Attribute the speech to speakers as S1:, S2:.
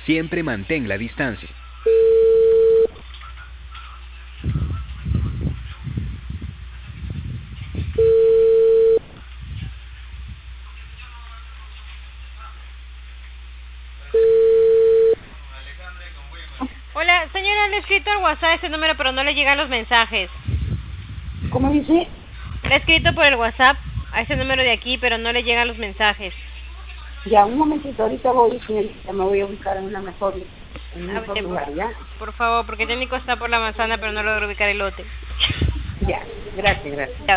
S1: Siempre mantén la distancia.
S2: Hola, señora, le he escrito al WhatsApp ese número, pero no le llegan los mensajes.
S3: ¿Cómo dice?
S2: Le he escrito por el WhatsApp a ese número de aquí, pero no le llegan los mensajes.
S3: Ya, un momentito, ahorita voy, señorita, me voy a buscar en un mejor lugar, ¿ya?
S2: Por favor, porque técnico está por la manzana, pero no logro ubicar el lote.
S3: Ya, gracias, gracias.
S2: Chao.